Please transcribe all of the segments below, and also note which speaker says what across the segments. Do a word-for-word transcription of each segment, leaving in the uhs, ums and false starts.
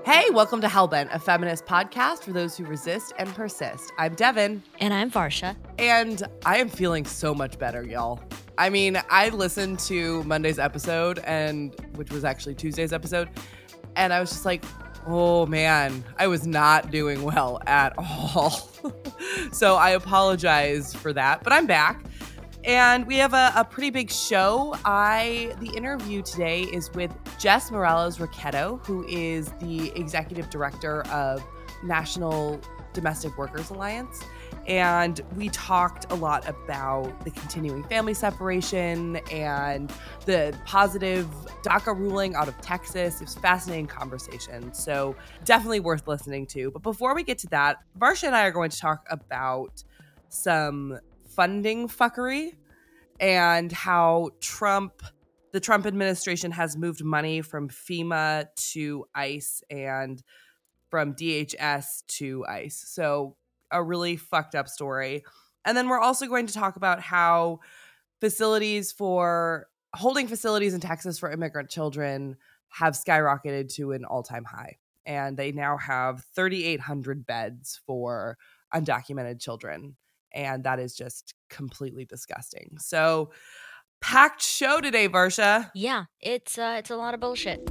Speaker 1: Hey, welcome to Hellbent, a feminist podcast for those who resist and persist. I'm Devin.
Speaker 2: And I'm Varsha.
Speaker 1: And I am feeling so much better, y'all. I mean, I listened to Monday's episode, and which was actually Tuesday's episode, and I was just like, oh man, I was not doing well at all. So I apologize for that, but I'm back. And we have a, a pretty big show. I the interview today is with Jess Morales-Roquetto, who is the executive director of National Domestic Workers Alliance. And we talked a lot about the continuing family separation and the positive DACA ruling out of Texas. It was a fascinating conversation, so definitely worth listening to. But before we get to that, Varsha and I are going to talk about some funding fuckery and how Trump, the Trump administration has moved money from FEMA to ICE and from D H S to ICE. So a really fucked up story. And then we're also going to talk about how facilities for holding facilities in Texas for immigrant children have skyrocketed to an all-time high. And they now have thirty-eight hundred beds for undocumented children. And that is just completely disgusting. So packed show today, Varsha.
Speaker 2: Yeah, it's uh, it's a lot of bullshit.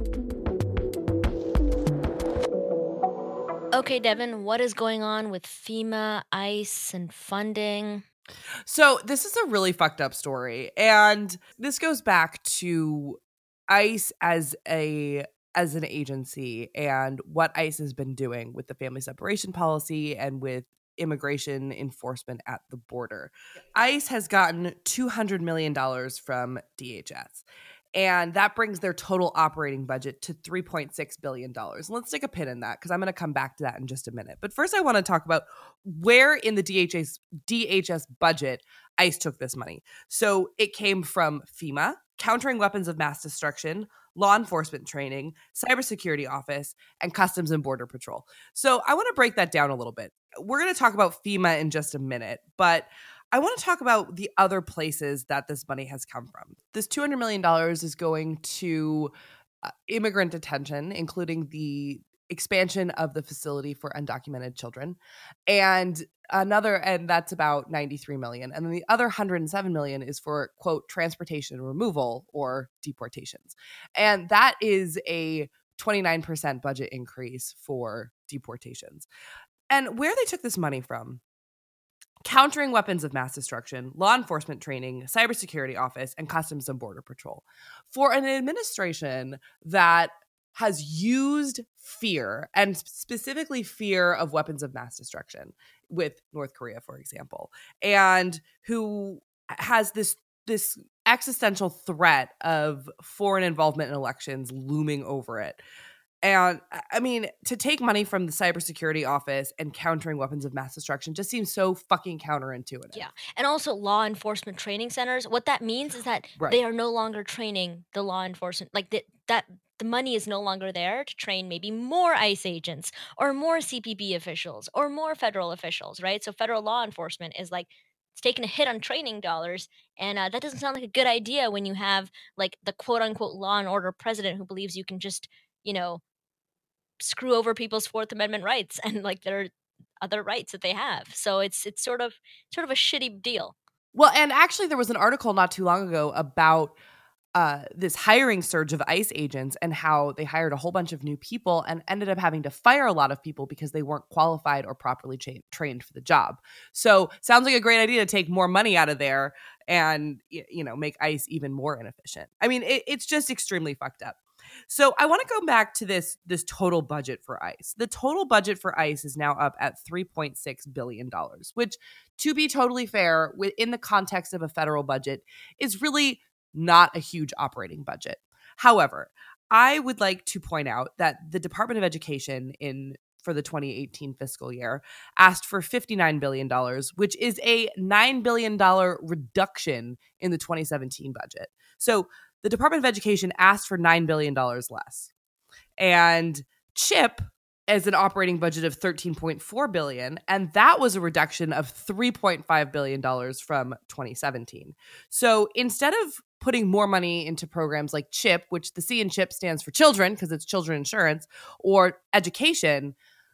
Speaker 2: Okay, Devin, what is going on with FEMA, ICE, and funding?
Speaker 1: So this is a really fucked up story. And this goes back to ICE as a as an agency and what ICE has been doing with the family separation policy and with immigration enforcement at the border. ICE has gotten two hundred million dollars from D H S. And that brings their total operating budget to three point six billion dollars. Let's take a pin in that because I'm going to come back to that in just a minute. But first, I want to talk about where in the D H S, D H S budget ICE took this money. So it came from FEMA, Countering Weapons of Mass Destruction, Law Enforcement Training, Cybersecurity Office, and Customs and Border Patrol. So I want to break that down a little bit. We're going to talk about FEMA in just a minute, but I want to talk about the other places that this money has come from. This two hundred million dollars is going to uh, immigrant detention, including the expansion of the facility for undocumented children, and another, and that's about ninety-three million dollars. And then the other one hundred seven million dollars is for, quote, transportation and removal or deportations. And that is a twenty-nine percent budget increase for deportations. And where they took this money from: Countering Weapons of Mass Destruction, Law Enforcement Training, Cybersecurity Office, and Customs and Border Patrol. For an administration that has used fear, and specifically fear of weapons of mass destruction with North Korea, for example, and who has this this existential threat of foreign involvement in elections looming over it. And I mean, to take money from the Cybersecurity Office and Countering Weapons of Mass Destruction just seems so fucking counterintuitive.
Speaker 2: Yeah. And also law enforcement training centers. What that means is that
Speaker 1: Right.
Speaker 2: they are no longer training the law enforcement. Like the, that the money is no longer there to train maybe more ICE agents or more C P B officials or more federal officials, right? So federal law enforcement is like, it's taking a hit on training dollars. And uh, that doesn't sound like a good idea when you have like the quote unquote law and order president who believes you can just, you know, screw over people's Fourth Amendment rights and like their other rights that they have. So it's it's sort of sort of a shitty deal.
Speaker 1: Well, and actually there was an article not too long ago about uh, this hiring surge of ICE agents and how they hired a whole bunch of new people and ended up having to fire a lot of people because they weren't qualified or properly cha- trained for the job. So sounds like a great idea to take more money out of there and, you know, make ICE even more inefficient. I mean, it, it's just extremely fucked up. So I want to go back to this this total budget for ICE. The total budget for ICE is now up at three point six billion dollars, which, to be totally fair, within the context of a federal budget, is really not a huge operating budget. However, I would like to point out that the Department of Education in for the twenty eighteen fiscal year asked for fifty-nine billion dollars, which is a nine billion dollars reduction in the twenty seventeen budget. So the Department of Education asked for nine billion dollars less. And CHIP as an operating budget of thirteen point four billion dollars, and that was a reduction of three point five billion dollars from twenty seventeen. So instead of putting more money into programs like CHIP, which the C in CHIP stands for children because it's children insurance, or education,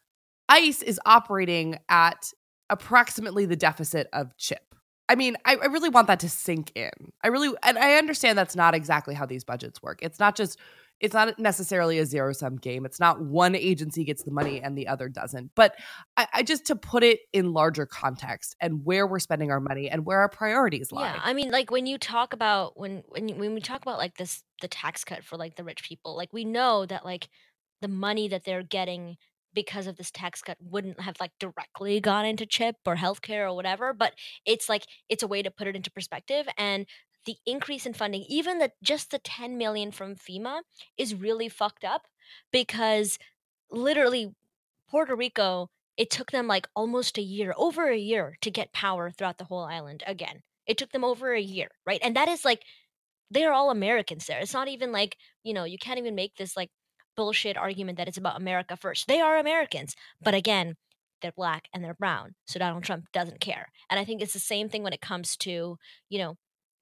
Speaker 1: ICE is operating at approximately the deficit of CHIP. I mean, I, I really want that to sink in. I really, and I understand that's not exactly how these budgets work. It's not just, it's not necessarily a zero sum game. It's not one agency gets the money and the other doesn't. But I, I just to put it in larger context and where we're spending our money and where our priorities lie.
Speaker 2: Yeah, I mean, like when you talk about when when you- when we talk about like this the tax cut for like the rich people, like we know that like the money that they're getting because of this tax cut wouldn't have like directly gone into chip or healthcare or whatever, but it's like it's a way to put it into perspective. And the increase in funding, even the just the ten million from FEMA, is really fucked up because literally Puerto Rico, it took them like almost a year, over a year to get power throughout the whole island again. It took them over a year, right? And that is like they're all Americans there. It's not even like, you know, you can't even make this like bullshit argument that it's about America first. They are Americans. But again, they're black and they're brown. So Donald Trump doesn't care. And I think it's the same thing when it comes to, you know,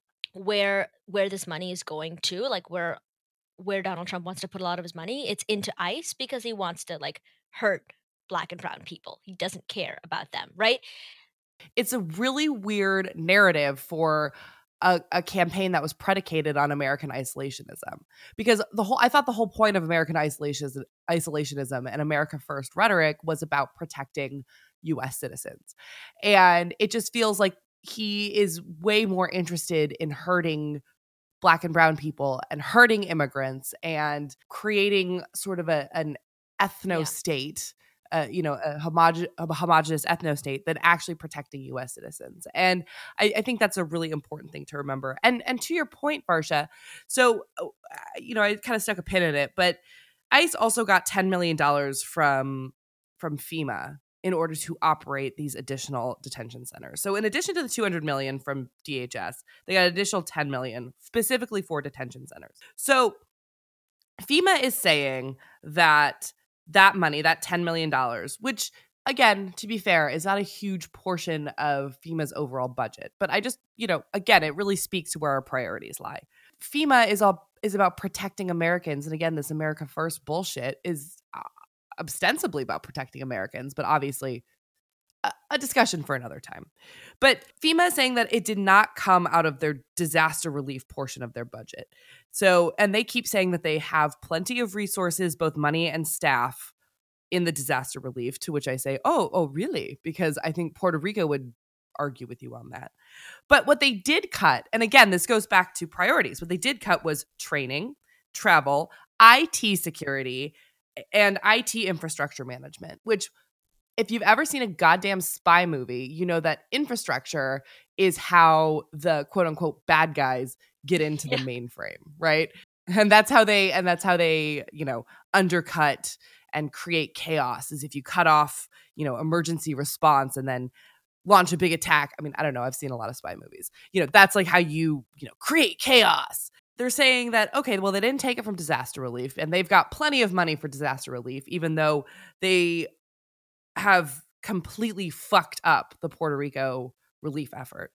Speaker 2: where where this money is going to, like where where Donald Trump wants to put a lot of his money, it's into ICE because he wants to like hurt black and brown people. He doesn't care about them, right?
Speaker 1: It's a really weird narrative for a, a campaign that was predicated on American isolationism. Because the whole I thought the whole point of American isolationism, isolationism and America First rhetoric was about protecting U S citizens. And it just feels like he is way more interested in hurting black and brown people and hurting immigrants and creating sort of a, an ethno
Speaker 2: Yeah.
Speaker 1: state, uh, you know, a, homoge- a homogenous ethno state than actually protecting U S citizens. And I, I think that's a really important thing to remember. And and to your point, Varsha, so, uh, you know, I kind of stuck a pin in it, but ICE also got ten million dollars from from FEMA in order to operate these additional detention centers. So in addition to the two hundred million dollars from D H S, they got an additional ten million dollars specifically for detention centers. So FEMA is saying that that money, that ten million dollars, which again, to be fair, is not a huge portion of FEMA's overall budget. But I just, you know, again, it really speaks to where our priorities lie. FEMA is all is about protecting Americans. And again, this America First bullshit is uh, ostensibly about protecting Americans, but obviously a, a discussion for another time. But FEMA is saying that it did not come out of their disaster relief portion of their budget. So, and they keep saying that they have plenty of resources, both money and staff, in the disaster relief, to which I say, oh, oh, really? Because I think Puerto Rico would argue with you on that. But what they did cut, and again, this goes back to priorities, what they did cut was training, travel, I T security, and I T infrastructure management, which if you've ever seen a goddamn spy movie, you know that infrastructure is how the quote unquote bad guys get into the
Speaker 2: Yeah.
Speaker 1: mainframe, right? And that's how they, and that's how they, you know, undercut and create chaos is if you cut off, you know, emergency response and then launch a big attack. I mean, I don't know. I've seen a lot of spy movies. You know, that's like how you, you know, create chaos. They're saying that, okay, well, they didn't take it from disaster relief and they've got plenty of money for disaster relief, even though they have completely fucked up the Puerto Rico relief effort.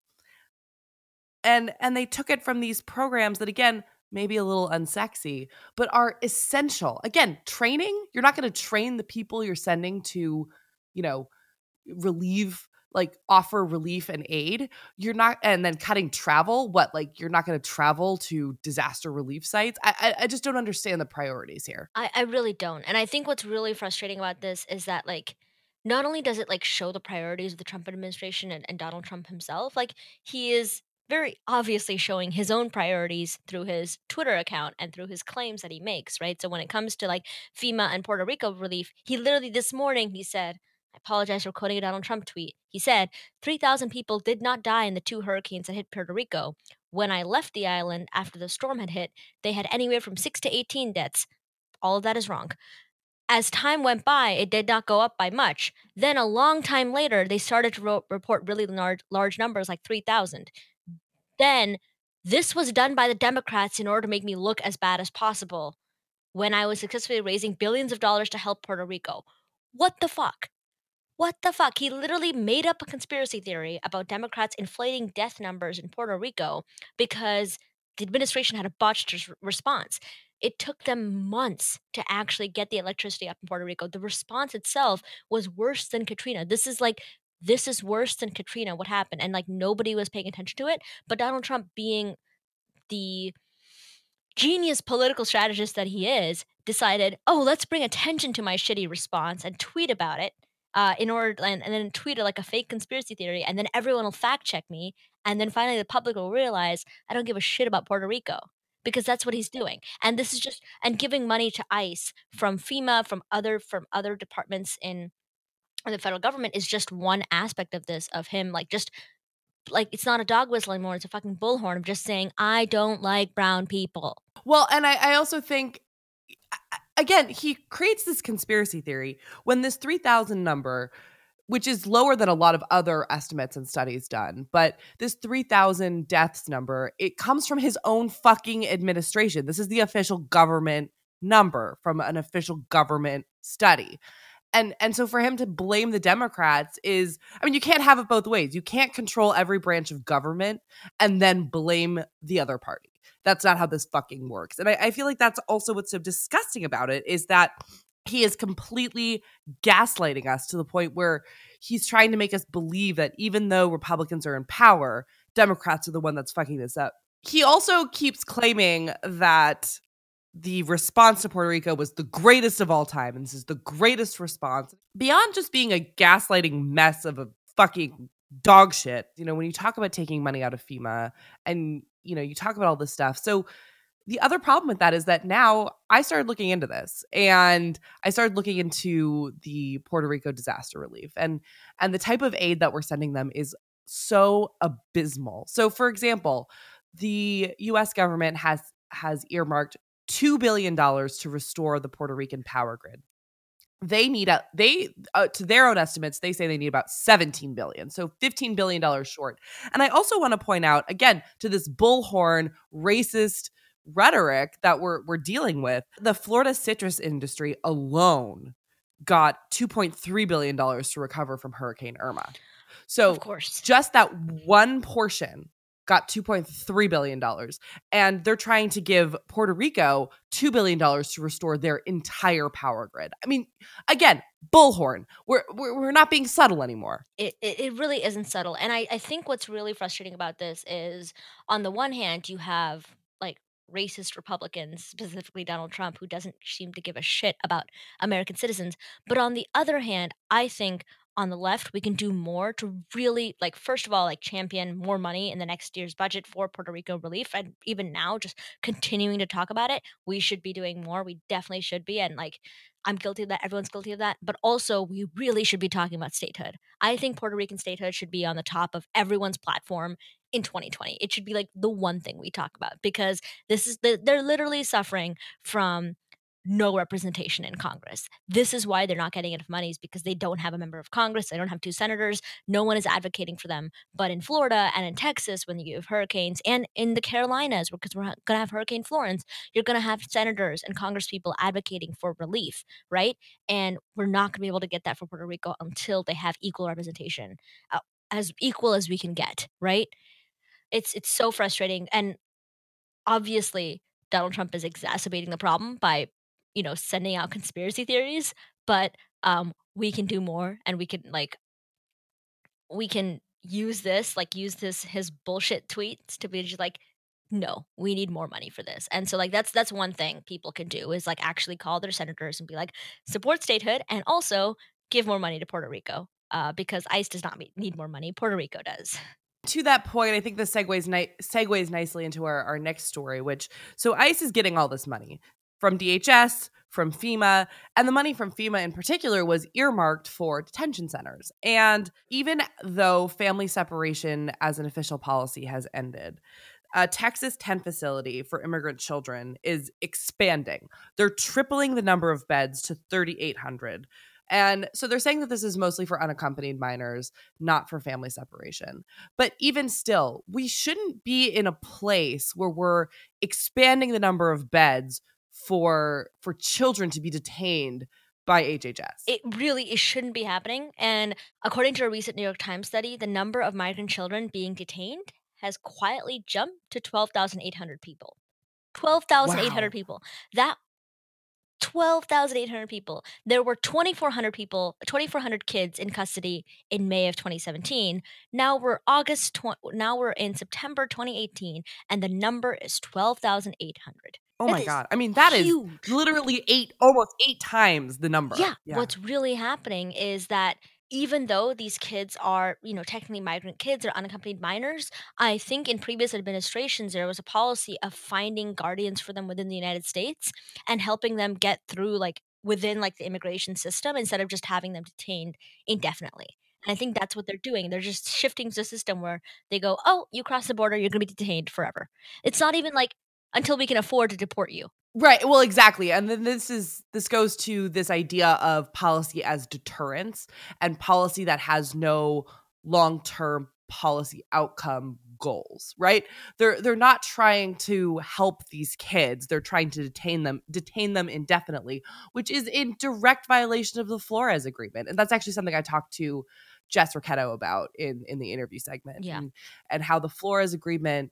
Speaker 1: And and they took it from these programs that, again, maybe a little unsexy, but are essential. Again, training, you're not going to train the people you're sending to, you know, relieve, like offer relief and aid. You're not, and then cutting travel, what, like you're not going to travel to disaster relief sites? I, I I just don't understand the priorities here.
Speaker 2: I, I really don't. And I think what's really frustrating about this is that like not only does it like show the priorities of the Trump administration and, and Donald Trump himself, like he is very obviously showing his own priorities through his Twitter account and through his claims that he makes, right? So when it comes to like FEMA and Puerto Rico relief, he literally this morning he said, I apologize for quoting a Donald Trump tweet. He said, three thousand people did not die in the two hurricanes that hit Puerto Rico. When I left the island after the storm had hit, they had anywhere from six to eighteen deaths. All of that is wrong. As time went by, it did not go up by much. Then, a long time later, they started to ro- report really large, large numbers, like three thousand. Then, this was done by the Democrats in order to make me look as bad as possible when I was successfully raising billions of dollars to help Puerto Rico. What the fuck? What the fuck? He literally made up a conspiracy theory about Democrats inflating death numbers in Puerto Rico because the administration had a botched res- response. It took them months to actually get the electricity up in Puerto Rico. The response itself was worse than Katrina. This is like this is worse than Katrina, what happened, and like nobody was paying attention to it. But Donald Trump, being the genius political strategist that he is, decided, oh, let's bring attention to my shitty response and tweet about it. Uh, in order and, and then tweet like a fake conspiracy theory, and then everyone will fact check me, and then finally the public will realize I don't give a shit about Puerto Rico, because that's what he's doing. And this is just and giving money to ICE from FEMA, from other from other departments in the federal government is just one aspect of this, of him like just like it's not a dog whistle anymore, it's a fucking bullhorn of just saying I don't like brown people.
Speaker 1: Well, and I, I also think, again, he creates this conspiracy theory when this three thousand number, which is lower than a lot of other estimates and studies done, but this three thousand deaths number, it comes from his own fucking administration. This is the official government number from an official government study. And and so for him to blame the Democrats is, I mean, you can't have it both ways. You can't control every branch of government and then blame the other party. That's not how this fucking works. And I, I feel like that's also what's so disgusting about it, is that he is completely gaslighting us to the point where he's trying to make us believe that even though Republicans are in power, Democrats are the one that's fucking this up. He also keeps claiming that the response to Puerto Rico was the greatest of all time, and this is the greatest response. Beyond just being a gaslighting mess of a fucking dog shit, you know, when you talk about taking money out of FEMA and, you know, you talk about all this stuff. So the other problem with that is that now I started looking into this, and I started looking into the Puerto Rico disaster relief, and and the type of aid that we're sending them is so abysmal. So for example, the U S government has has earmarked two billion dollars to restore the Puerto Rican power grid. They need a they uh, to their own estimates, they say they need about seventeen billion dollars, so fifteen billion dollars short. And I also want to point out again to this bullhorn racist rhetoric that we're we're dealing with. The Florida citrus industry alone got two point three billion dollars to recover from Hurricane Irma. So
Speaker 2: Of course.
Speaker 1: just that one portion got two point three billion dollars. And they're trying to give Puerto Rico two billion dollars to restore their entire power grid. I mean, again, bullhorn. We're, we're, we're not being subtle anymore.
Speaker 2: It, it, it really isn't subtle. And I, I think what's really frustrating about this is, on the one hand, you have like racist Republicans, specifically Donald Trump, who doesn't seem to give a shit about American citizens. But on the other hand, I think on the left, we can do more to really, like, first of all, like champion more money in the next year's budget for Puerto Rico relief. And even now, just continuing to talk about it, we should be doing more. We definitely should be. And like, I'm guilty of that. Everyone's guilty of that. But also, we really should be talking about statehood. I think Puerto Rican statehood should be on the top of everyone's platform in twenty twenty. It should be like the one thing we talk about, because this is the, they're literally suffering from no representation in Congress. This is why they're not getting enough money, is because they don't have a member of Congress. They don't have two senators. No one is advocating for them. But in Florida and in Texas, when you have hurricanes, and in the Carolinas, because we're going to have Hurricane Florence, you're going to have senators and congresspeople advocating for relief, right? And we're not going to be able to get that for Puerto Rico until they have equal representation, uh, as equal as we can get, right? It's it's so frustrating. And obviously, Donald Trump is exacerbating the problem by, you know, sending out conspiracy theories, but um, we can do more, and we can like we can use this, like use this his bullshit tweets to be just like, no, we need more money for this. And so like that's that's one thing people can do, is like actually call their senators and be like, support statehood, and also give more money to Puerto Rico, uh, because ICE does not need more money. Puerto Rico does.
Speaker 1: To that point, I think this segues, ni- segues nicely into our, our next story, which, so ICE is getting all this money from D H S, from FEMA, and the money from FEMA in particular was earmarked for detention centers. And even though family separation as an official policy has ended, a Texas ten facility for immigrant children is expanding. They're tripling the number of beds to thirty-eight hundred. And so they're saying that this is mostly for unaccompanied minors, not for family separation. But even still, we shouldn't be in a place where we're expanding the number of beds for for children to be detained by H H S.
Speaker 2: It really it shouldn't be happening. And according to a recent New York Times study, the number of migrant children being detained has quietly jumped to twelve thousand eight hundred people. twelve thousand eight hundred
Speaker 1: Wow.
Speaker 2: people. That twelve thousand eight hundred people. There were twenty-four hundred people, twenty-four hundred kids in custody in May of twenty seventeen. Now we're August tw- now we're in September twenty eighteen and the number is twelve thousand eight hundred.
Speaker 1: Oh
Speaker 2: It
Speaker 1: my
Speaker 2: is
Speaker 1: God. I mean, that is
Speaker 2: huge.
Speaker 1: literally eight, almost eight times the number.
Speaker 2: Yeah,
Speaker 1: Yeah.
Speaker 2: what's really happening is that even though these kids are, you know, technically migrant kids or unaccompanied minors, I think in previous administrations there was a policy of finding guardians for them within the United States and helping them get through like within like the immigration system instead of just having them detained indefinitely. And I think that's what they're doing. They're just shifting to a system where they go, "Oh, you cross the border, you're going to be detained forever." It's not even like until we can afford to deport you.
Speaker 1: Right. Well, exactly. And then this is this goes to this idea of policy as deterrence and policy that has no long-term policy outcome goals, right? They're they're not trying to help these kids. They're trying to detain them, detain them indefinitely, which is in direct violation of the Flores Agreement. And that's actually something I talked to Jess Ricchetto about in in the interview segment.
Speaker 2: Yeah.
Speaker 1: And, and how the Flores Agreement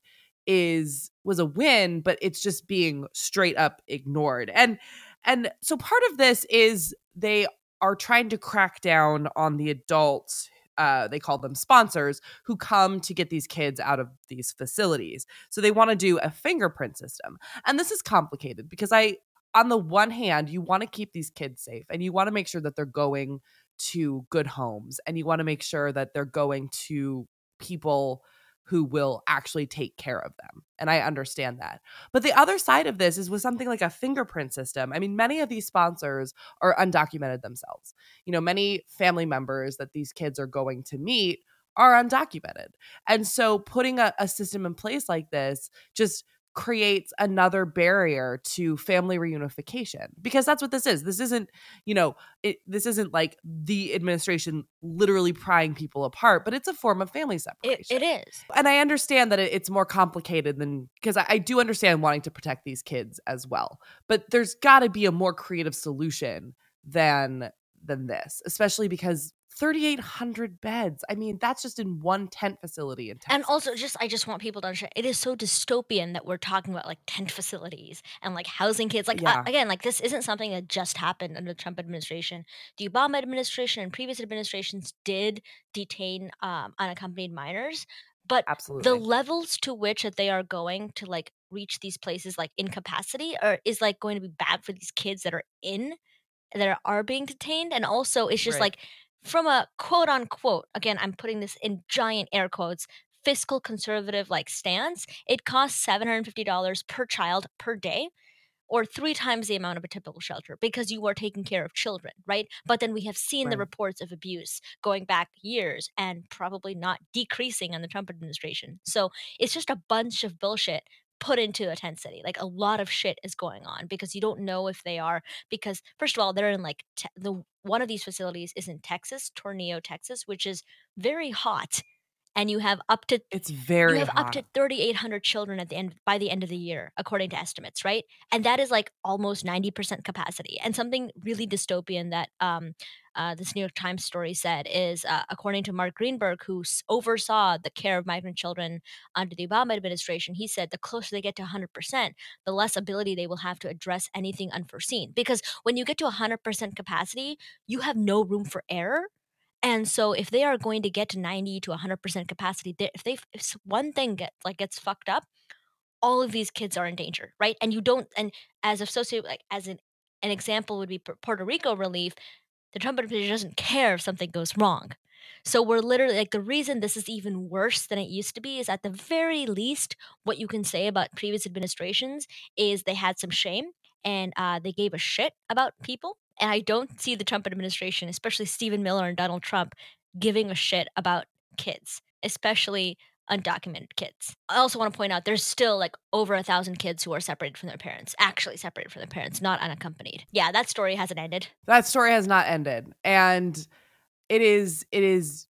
Speaker 1: is was a win, but it's just being straight up ignored. And and so part of this is they are trying to crack down on the adults, uh, they call them sponsors, who come to get these kids out of these facilities. So they want to do a fingerprint system. And this is complicated because I, on the one hand, you want to keep these kids safe and you want to make sure that they're going to good homes and you want to make sure that they're going to people who will actually take care of them. And I understand that. But the other side of this is with something like a fingerprint system. I mean, many of these sponsors are undocumented themselves. You know, many family members that these kids are going to meet are undocumented. And so putting a, a system in place like this just creates another barrier to family reunification, because that's what this is. This isn't, you know, it, this isn't like the administration literally prying people apart, but it's a form of family separation.
Speaker 2: It, it is.
Speaker 1: And I understand that it, it's more complicated than, because I, I do understand wanting to protect these kids as well, but there's got to be a more creative solution than than this, especially because thirty-eight hundred beds. I mean, that's just in one tent facility in Texas.
Speaker 2: And also, just I just want people to understand, it is so dystopian that we're talking about like tent facilities and like housing kids. Like
Speaker 1: Yeah.
Speaker 2: uh, again, like this isn't something that just happened under the Trump administration. The Obama administration and previous administrations did detain um, unaccompanied minors, but the
Speaker 1: Absolutely.
Speaker 2: levels to which that they are going to like reach these places like incapacity or is like going to be bad for these kids that are in that are being detained. And also it's just
Speaker 1: Right.
Speaker 2: like from a quote unquote, again, I'm putting this in giant air quotes, fiscal conservative like stance, it costs seven hundred fifty dollars per child per day, or three times the amount of a typical shelter because you are taking care of children, right? But then we have seen the
Speaker 1: Right.
Speaker 2: reports of abuse going back years and probably not decreasing in the Trump administration. So it's just a bunch of bullshit put into a tent city. Like a lot of shit is going on because you don't know if they are, because first of all, they're in like te- the one of these facilities is in Texas, Tornillo, Texas, which is very hot. And you have up to
Speaker 1: It's
Speaker 2: you
Speaker 1: very
Speaker 2: have up
Speaker 1: hot.
Speaker 2: to thirty-eight hundred children at the end by the end of the year, according to estimates, right? And that is like almost ninety percent capacity. And something really dystopian that um, uh, this New York Times story said is, uh, according to Mark Greenberg, who s- oversaw the care of migrant children under the Obama administration, he said the closer they get to one hundred percent, the less ability they will have to address anything unforeseen. Because when you get to one hundred percent capacity, you have no room for error. And so if they are going to get to ninety to one hundred percent capacity, they, if they if s- one thing get like gets fucked up, all of these kids are in danger, right? And you don't and as associate like as an an example would be Pu- Puerto Rico relief, the Trump administration doesn't care if something goes wrong. So we're literally like the reason this is even worse than it used to be is at the very least what you can say about previous administrations is they had some shame and uh, they gave a shit about people. And I don't see the Trump administration, especially Stephen Miller and Donald Trump, giving a shit about kids, especially undocumented kids. I also want to point out there's still like over a thousand kids who are separated from their parents, actually separated from their parents, not unaccompanied. Yeah, that story hasn't ended.
Speaker 1: That story has not ended. And it is it is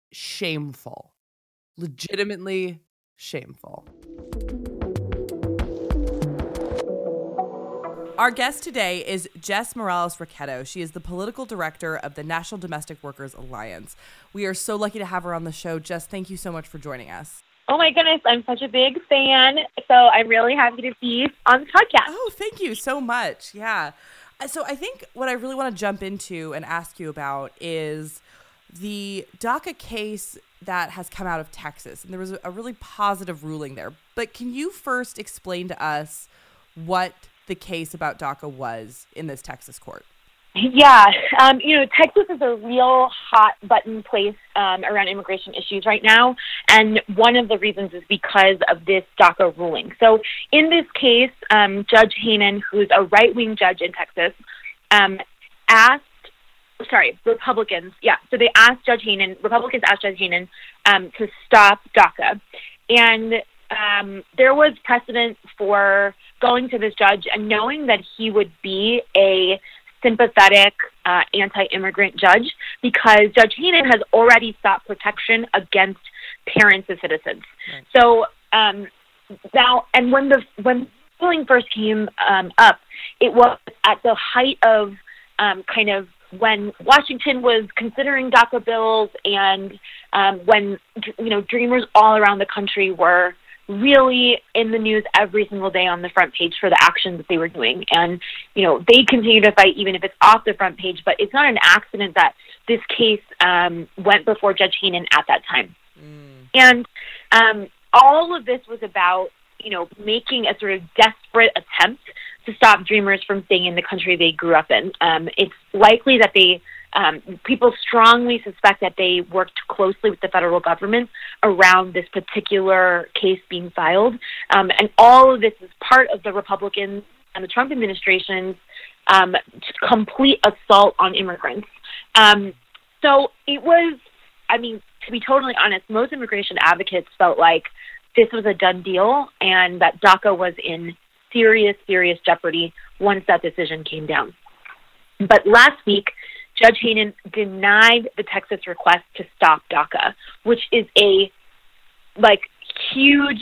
Speaker 1: shameful. Legitimately shameful. Our guest today is Jess Morales-Ricchetto. She is the political director of the National Domestic Workers Alliance. We are so lucky to have her on the show. Jess, thank you so much for joining us.
Speaker 3: Oh my goodness, I'm such a big fan. So I'm really happy to be on the podcast.
Speaker 1: Oh, thank you so much. Yeah. Uh, So I think what I really want to jump into and ask you about is the DACA case that has come out of Texas. And there was a really positive ruling there. But can you first explain to us what the case about DACA was in this Texas court?
Speaker 3: Yeah, um, you know, Texas is a real hot button place um, around immigration issues right now, and one of the reasons is because of this DACA ruling. So in this case, um, Judge Haanen, who's a right-wing judge in Texas, um, asked, sorry, Republicans, yeah, so they asked Judge Haanen, Republicans asked Judge Haanen um, to stop DACA, and um, there was precedent for going to this judge and knowing that he would be a sympathetic uh, anti-immigrant judge, because Judge Haanen has already sought protection against parents of citizens. Right. So um, now, and when the when the ruling first came um, up, it was at the height of um, kind of when Washington was considering DACA bills, and um, when you know dreamers all around the country were really in the news every single day on the front page for the actions that they were doing. And, you know, they continue to fight even if it's off the front page, but it's not an accident that this case um, went before Judge Haanen at that time. Mm. And um, all of this was about, you know, making a sort of desperate attempt to stop dreamers from staying in the country they grew up in. Um, it's likely that they Um, people strongly suspect that they worked closely with the federal government around this particular case being filed. Um, and all of this is part of the Republicans and the Trump administration's um, complete assault on immigrants. Um, so it was, I mean, to be totally honest, most immigration advocates felt like this was a done deal and that DACA was in serious, serious jeopardy once that decision came down. But last week, Judge Haanen denied the Texas request to stop DACA, which is a, like, huge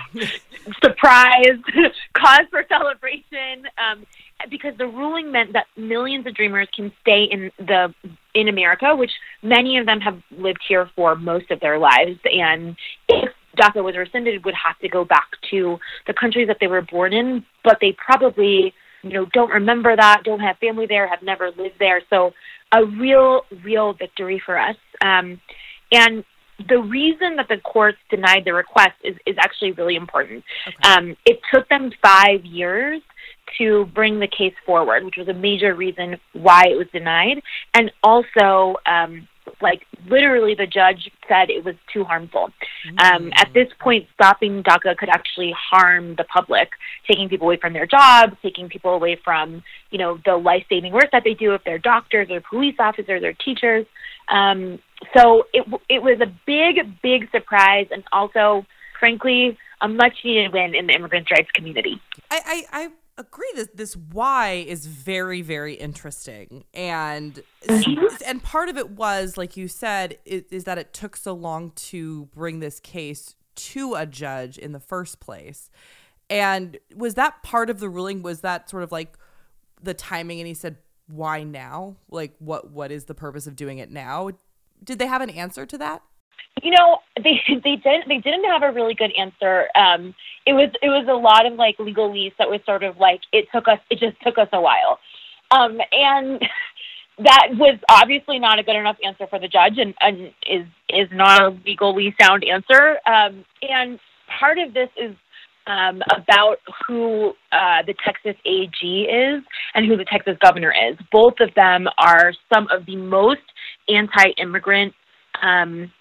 Speaker 3: surprise, cause for celebration, um, because the ruling meant that millions of dreamers can stay in the in America, which many of them have lived here for most of their lives. And if DACA was rescinded, it would have to go back to the countries that they were born in, but they probably, you know, don't remember that, don't have family there, have never lived there. So a real, real victory for us. Um, and the reason that the courts denied the request is, is actually really important. Okay. Um, it took them five years to bring the case forward, which was a major reason why it was denied. And also, um, like, literally the judge said it was too harmful. Mm. Um, at this point, stopping DACA could actually harm the public, taking people away from their jobs, taking people away from, you know, the life-saving work that they do if they're doctors or police officers or teachers. Um, so it it was a big, big surprise, and also, frankly, a much-needed win in the immigrant rights community.
Speaker 1: I, I, I agree that this why is very, very interesting. And mm-hmm. and part of it was, like you said, is, is that it took so long to bring this case to a judge in the first place. And was that part of the ruling? Was that sort of like the timing? And he said, why now? Like, what what is the purpose of doing it now? Did they have an answer to that?
Speaker 3: You know, they they didn't they didn't have a really good answer. Um, it was it was a lot of like legalese that was sort of like it took us it just took us a while, um, and that was obviously not a good enough answer for the judge, and, and is is not a legally sound answer. Um, and part of this is um, about who uh, the Texas A G is and who the Texas governor is. Both of them are some of the most anti-immigrant Um,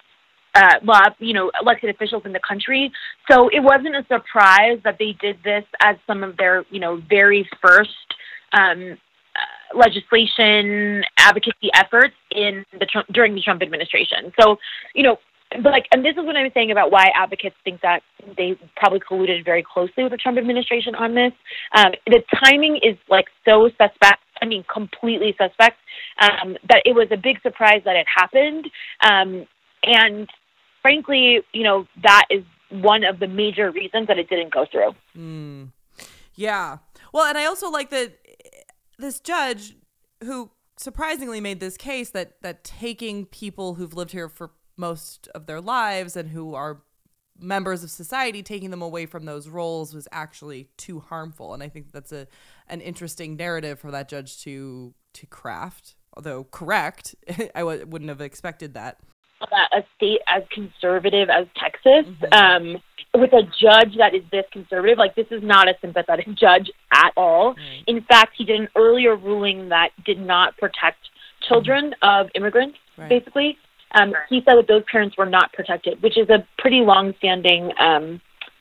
Speaker 3: Uh, law, you know, elected officials in the country. So it wasn't a surprise that they did this as some of their, you know, very first um, uh, legislation advocacy efforts in the Trump, during the Trump administration. So, you know, like, and this is what I was saying about why advocates think that they probably colluded very closely with the Trump administration on this. Um, the timing is like so suspect. I mean, completely suspect. Um, that it was a big surprise that it happened. Um, and frankly, you know, that is one of the major reasons that it didn't go through.
Speaker 1: Mm. Yeah. Well, and I also like that this judge who surprisingly made this case that, that taking people who've lived here for most of their lives and who are members of society, taking them away from those roles was actually too harmful. And I think that's a an interesting narrative for that judge to to craft, although correct. I w- wouldn't have expected that.
Speaker 3: A state as conservative as Texas,
Speaker 1: Mm-hmm.
Speaker 3: um, with a judge that is this conservative, like this is not a sympathetic judge at all.
Speaker 1: Right.
Speaker 3: In fact, he did an earlier ruling that did not protect children mm-hmm. of immigrants,
Speaker 1: right.
Speaker 3: basically. Um, he said that those parents were not protected, which is a pretty long-standing um,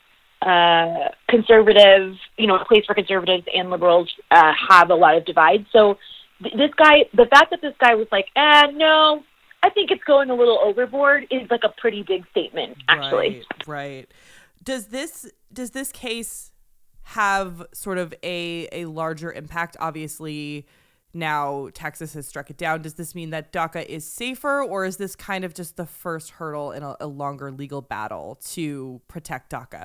Speaker 3: uh, conservative, you know, a place where conservatives and liberals uh, have a lot of divides. So th- this guy, the fact that this guy was like, eh, no, I think it's going a little overboard is like a pretty big statement, actually.
Speaker 1: Right, right. Does this does this case have sort of a a larger impact? Obviously, now Texas has struck it down. Does this mean that DACA is safer, or is this kind of just the first hurdle in a, a longer legal battle to protect DACA?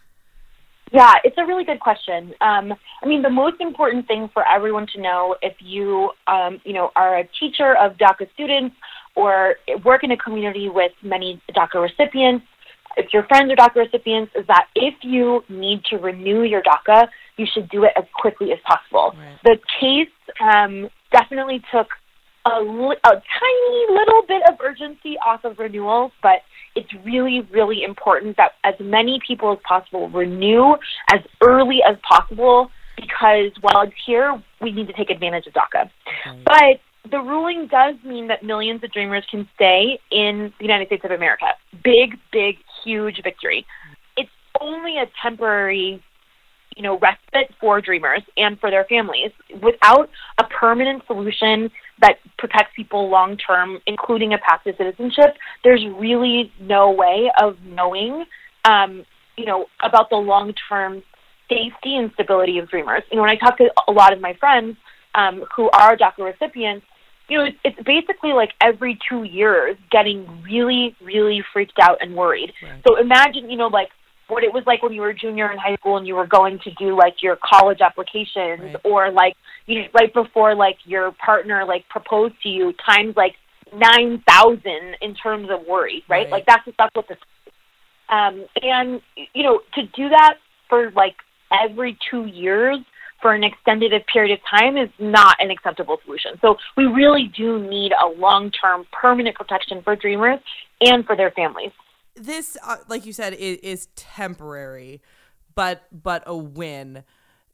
Speaker 3: Yeah, it's a really good question. Um, I mean, the most important thing for everyone to know, if you, um, you know, are a teacher of DACA students or work in a community with many DACA recipients, if your friends are DACA recipients, is that if you need to renew your DACA, you should do it as quickly as possible.
Speaker 1: Right.
Speaker 3: The case um, definitely took a, li- a tiny little bit of urgency off of renewals, but it's really, really important that as many people as possible renew as early as possible, because while it's here, we need to take advantage of DACA.
Speaker 1: Right.
Speaker 3: But the ruling does mean that millions of Dreamers can stay in the United States of America. Big, big, huge victory. It's only a temporary, you know, respite for Dreamers and for their families. Without a permanent solution that protects people long-term, including a path to citizenship, there's really no way of knowing, um, you know, about the long-term safety and stability of Dreamers. You know, when I talk to a lot of my friends um, who are DACA recipients, you know, it's, it's basically like every two years getting really, really freaked out and worried.
Speaker 1: Right.
Speaker 3: So imagine, you know, like what it was like when you were a junior in high school and you were going to do like your college applications,
Speaker 1: right.
Speaker 3: or like, you know, right before like your partner like proposed to you, times like nine thousand in terms of worry, right?
Speaker 1: Right.
Speaker 3: Like that's, that's what this is. Um, and, you know, to do that for like every two years for an extended period of time is not an acceptable solution. So we really do need a long-term permanent protection for Dreamers and for their families.
Speaker 1: This, uh, like you said, is, is temporary, but but a win.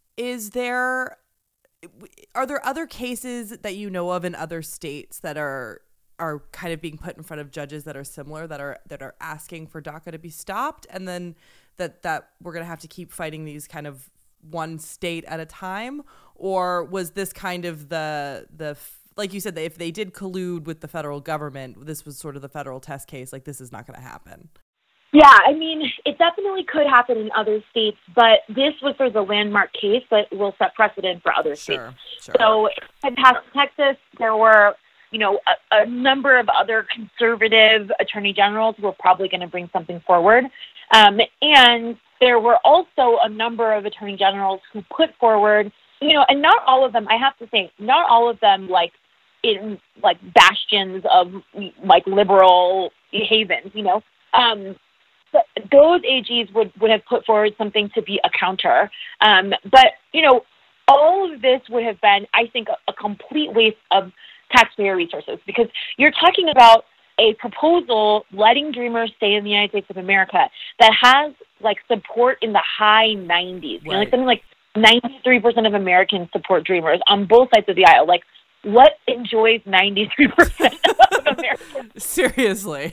Speaker 1: Is there, are there other cases that you know of in other states that are are kind of being put in front of judges that are similar, that are that are asking for DACA to be stopped, and then that that we're going to have to keep fighting these kind of one state at a time? Or was this kind of the the like you said, that if they did collude with the federal government, this was sort of the federal test case, like this is not going to happen?
Speaker 3: Yeah, I mean, it definitely could happen in other states, but this was sort of the landmark case that will set precedent for other
Speaker 1: Sure,
Speaker 3: states.
Speaker 1: sure.
Speaker 3: So in past Texas, there were, you know, a, a number of other conservative attorney generals who were probably going to bring something forward. Um, and there were also a number of attorney generals who put forward, you know, and not all of them, I have to say, not all of them like in like bastions of like liberal havens, you know. Um, but those A Gs would, would have put forward something to be a counter. Um, but, you know, all of this would have been, I think, a, a complete waste of taxpayer resources, because you're talking about a proposal letting Dreamers stay in the United States of America that has like support in the high nineties. You know, like something like ninety-three percent of Americans support Dreamers on both sides of the aisle. Like, what enjoys ninety-three percent of Americans?
Speaker 1: Seriously.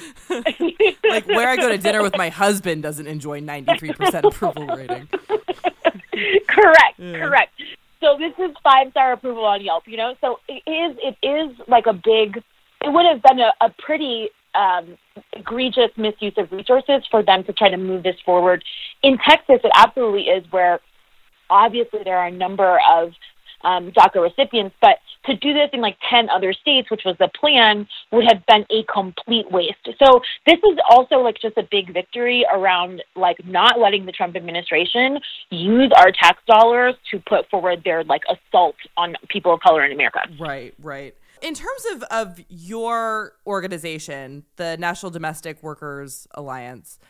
Speaker 1: Like, where I go to dinner with my husband doesn't enjoy ninety-three percent approval rating.
Speaker 3: Correct,
Speaker 1: Yeah.
Speaker 3: correct. So this is five-star approval on Yelp, you know? So it is, it is like a big, it would have been a, a pretty um, egregious misuse of resources for them to try to move this forward. In Texas, it absolutely is, where obviously there are a number of um, DACA recipients, but to do this in like ten other states, which was the plan, would have been a complete waste. So this is also like just a big victory around like not letting the Trump administration use our tax dollars to put forward their like assault on people of color in America.
Speaker 1: Right, right. In terms of, of your organization, the National Domestic Workers Alliance,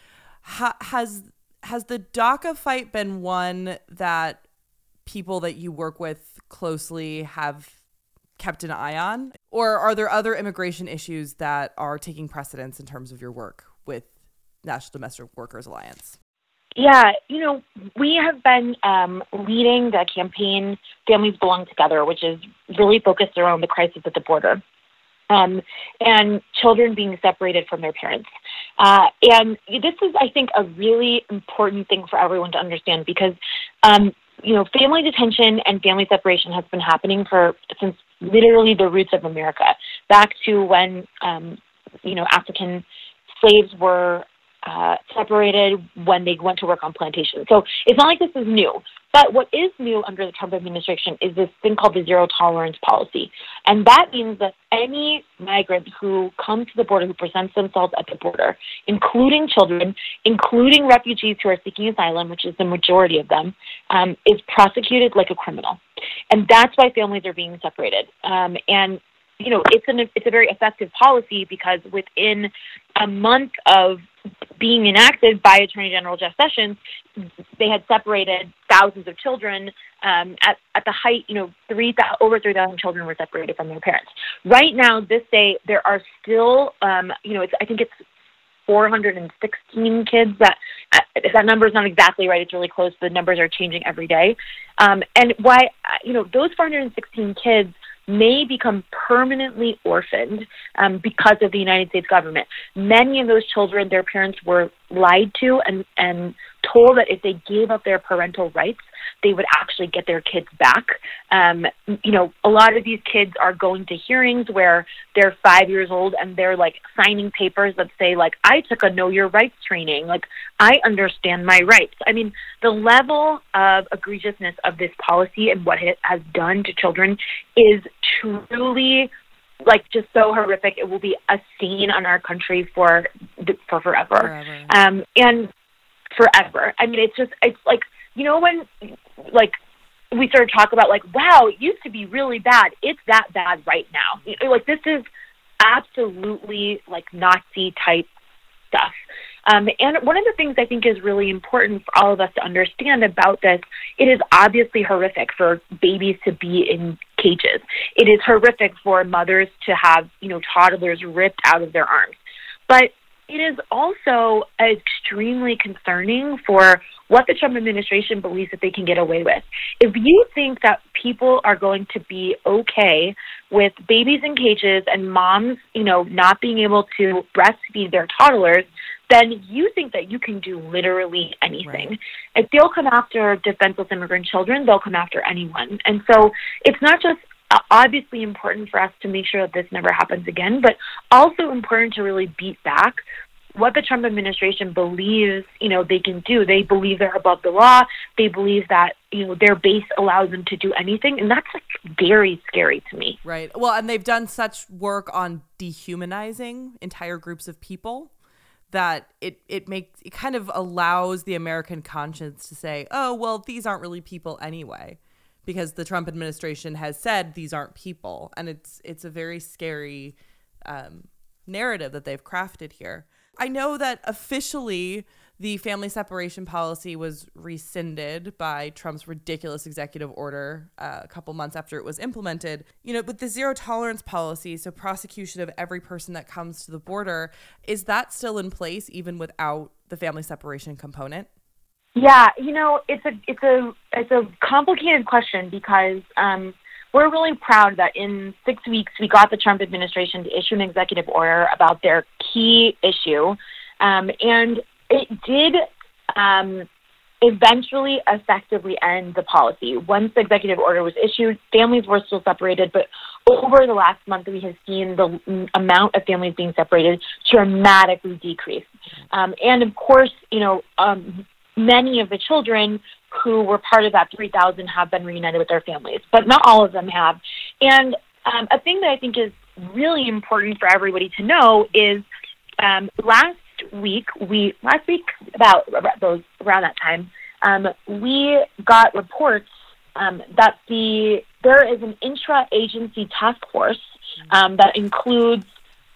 Speaker 1: Ha- has has the DACA fight been one that people that you work with closely have kept an eye on? Or are there other immigration issues that are taking precedence in terms of your work with National Domestic Workers Alliance?
Speaker 3: Yeah, you know, we have been um, leading the campaign Families Belong Together, which is really focused around the crisis at the border um, and children being separated from their parents. Uh, and this is, I think, a really important thing for everyone to understand because, um, you know, family detention and family separation has been happening for since literally the roots of America, back to when, um, you know, African slaves were Uh, separated when they went to work on plantations. So it's not like this is new. But what is new under the Trump administration is this thing called the zero tolerance policy. And that means that any migrant who comes to the border, who presents themselves at the border, including children, including refugees who are seeking asylum, which is the majority of them, um, is prosecuted like a criminal. And that's why families are being separated. Um, and you know, it's an it's a very effective policy because within a month of being enacted by Attorney General Jeff Sessions, they had separated thousands of children. Um, at at the height, you know, three over three thousand children were separated from their parents. Right now, this day, there are still, um, you know, it's I think it's four hundred sixteen kids. That that number is not exactly right. It's really close. The numbers are changing every day. Um, and why, you know, those four hundred sixteen kids may become permanently orphaned um, because of the United States government. Many of those children, their parents were lied to and, and told that if they gave up their parental rights, they would actually get their kids back. Um, you know, a lot of these kids are going to hearings where they're five years old and they're like signing papers that say like, I took a know your rights training. Like, I understand my rights. I mean, the level of egregiousness of this policy and what it has done to children is truly like just so horrific. It will be a scene on our country for, for forever.
Speaker 1: forever.
Speaker 3: Um, and forever. I mean, it's just, it's like, you know, when, like, we sort of talk about, like, wow, it used to be really bad. It's that bad right now. You know, like, this is absolutely, like, Nazi-type stuff. Um, and one of the things I think is really important for all of us to understand about this, it is obviously horrific for babies to be in cages. It is horrific for mothers to have, you know, toddlers ripped out of their arms. But it is also extremely concerning for what the Trump administration believes that they can get away with. If you think that people are going to be okay with babies in cages and moms, you know, not being able to breastfeed their toddlers, then you think that you can do literally anything.
Speaker 1: Right.
Speaker 3: If they'll come after defenseless immigrant children, they'll come after anyone. And so it's not just uh, obviously important for us to make sure that this never happens again, but also important to really beat back what the Trump administration believes, you know, they can do. They believe they're above the law. They believe that, you know, their base allows them to do anything. And that's like very scary to me.
Speaker 1: Right. Well, and they've done such work on dehumanizing entire groups of people that it, it makes, it kind of allows the American conscience to say, oh, well, these aren't really people anyway, because the Trump administration has said these aren't people. And it's, it's a very scary um, narrative that they've crafted here. I know that officially the family separation policy was rescinded by Trump's ridiculous executive order uh, a couple months after it was implemented. You know, with the zero tolerance policy, so prosecution of every person that comes to the border, is that still in place even without the family separation component?
Speaker 3: Yeah, you know, it's a it's a it's a complicated question because um, we're really proud that in six weeks we got the Trump administration to issue an executive order about their key issue, um, and it did um, eventually effectively end the policy. Once the executive order was issued, families were still separated, but over the last month we have seen the amount of families being separated dramatically decrease. Um, and of course, you know, um, many of the children who were part of that three thousand have been reunited with their families, but not all of them have. And um, a thing that I think is really important for everybody to know is um, last week, we last week about those around that time, um, we got reports um, that the there is an intra-agency task force um, that includes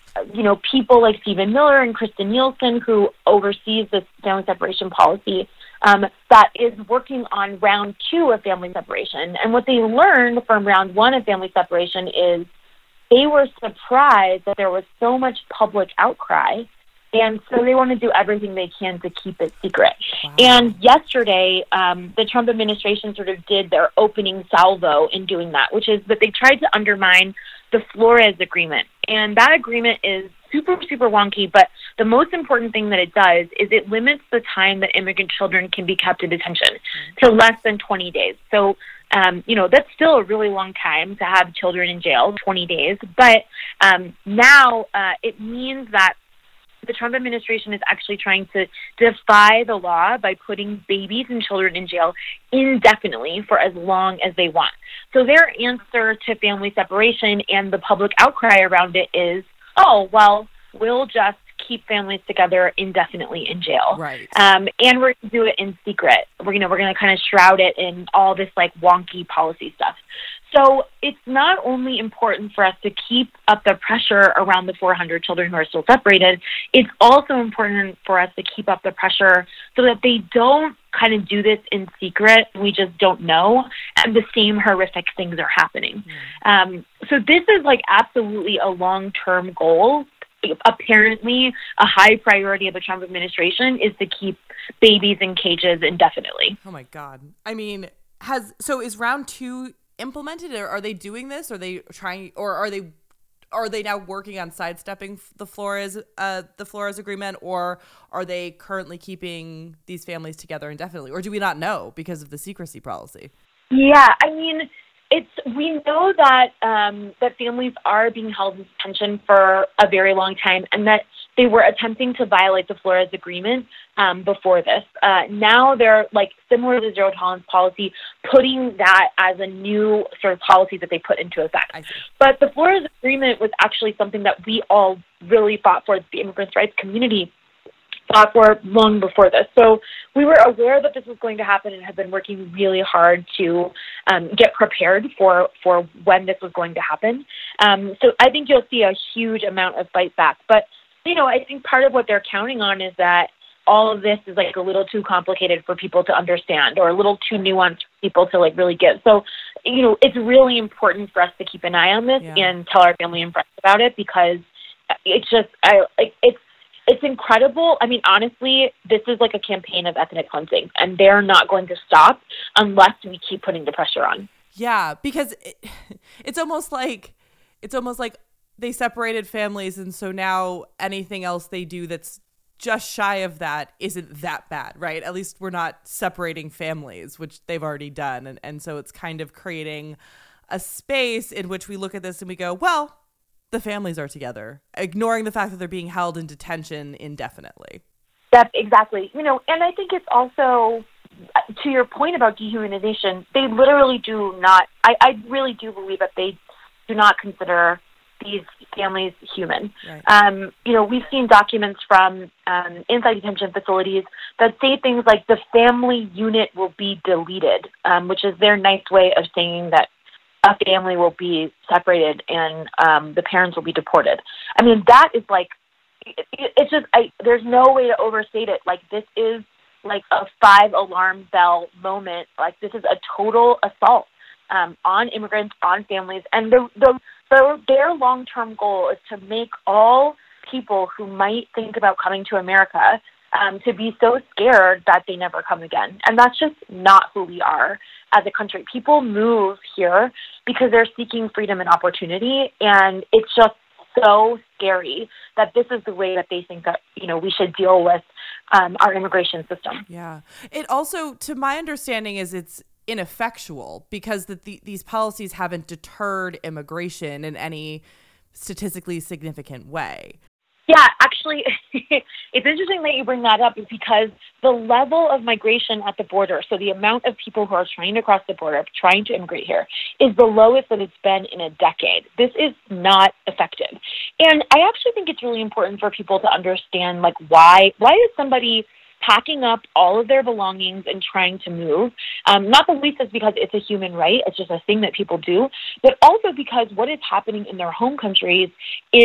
Speaker 3: you know, people like Stephen Miller and Kristen Nielsen, who oversees this family separation policy, um, that is working on round two of family separation. And what they learned from round one of family separation is they were surprised that there was so much public outcry. And so they want to do everything they can to keep it secret. Wow. And yesterday, um, the Trump administration sort of did their opening salvo in doing that, which is that they tried to undermine the Flores agreement. And that agreement is super, super wonky, but the most important thing that it does is it limits the time that immigrant children can be kept in detention mm-hmm. to less than twenty days. So, um, you know, that's still a really long time to have children in jail, twenty days. But um, now uh, it means that the Trump administration is actually trying to defy the law by putting babies and children in jail indefinitely for as long as they want. So their answer to family separation and the public outcry around it is, oh, well, we'll just keep families together indefinitely in jail.
Speaker 1: Right.
Speaker 3: Um, and we're going to do it in secret. We're, you know, we're going to kind of shroud it in all this like wonky policy stuff. So it's not only important for us to keep up the pressure around the four hundred children who are still separated, it's also important for us to keep up the pressure so that they don't kind of do this in secret. We just don't know. And the same horrific things are happening. Mm. Um, so this is like absolutely a long-term goal. Apparently, a high priority of the Trump administration is to keep babies in cages indefinitely.
Speaker 1: Oh my God. I mean, has so is round two implemented, or are they doing this? Are they trying, or are they are they now working on sidestepping the Flores uh, the Flores agreement, or are they currently keeping these families together indefinitely, or do we not know because of the secrecy policy?
Speaker 3: Yeah, I mean, it's we know that um, that families are being held in detention for a very long time, and that they were attempting to violate the Flores agreement um, before this. Uh, now they're, like, similar to the zero tolerance policy, putting that as a new sort of policy that they put into effect. But the Flores agreement was actually something that we all really fought for, the immigrant rights community fought for long before this. So we were aware that this was going to happen and have been working really hard to um, get prepared for, for when this was going to happen. Um, so I think you'll see a huge amount of fight back. But you know, I think part of what they're counting on is that all of this is like a little too complicated for people to understand, or a little too nuanced for people to like really get. So, you know, it's really important for us to keep an eye on this yeah. and tell our family and friends about it, because it's just, I like it's it's incredible. I mean, honestly, this is like a campaign of ethnic cleansing, and they're not going to stop unless we keep putting the pressure on.
Speaker 1: Yeah, because it, it's almost like it's almost like. they separated families, and so now anything else they do that's just shy of that isn't that bad, right? At least we're not separating families, which they've already done. And, and so it's kind of creating a space in which we look at this and we go, well, the families are together, ignoring the fact that they're being held in detention indefinitely.
Speaker 3: That's exactly. You know, and I think it's also, to your point about dehumanization, they literally do not, I, I really do believe that they do not consider these families human. Right. Um, you know, we've seen documents from um, inside detention facilities that say things like the family unit will be deleted, um, which is their nice way of saying that a family will be separated and um, the parents will be deported. I mean, that is like, it, it's just, I, there's no way to overstate it. Like, this is like a five alarm bell moment. Like, this is a total assault um, on immigrants, on families, and the the So their long-term goal is to make all people who might think about coming to America um, to be so scared that they never come again. And that's just not who we are as a country. People move here because they're seeking freedom and opportunity, and it's just so scary that this is the way that they think that, you know, we should deal with um, our immigration system.
Speaker 1: Yeah. It also, to my understanding, is it's ineffectual because the, the, these policies haven't deterred immigration in any statistically significant way.
Speaker 3: Yeah, actually, it's interesting that you bring that up, because the level of migration at the border, so the amount of people who are trying to cross the border, trying to immigrate here, is the lowest that it's been in a decade. This is not effective. And I actually think it's really important for people to understand, like, why, why is somebody packing up all of their belongings and trying to move. Um, not the least is because it's a human right. It's just a thing that people do. But also because what is happening in their home countries is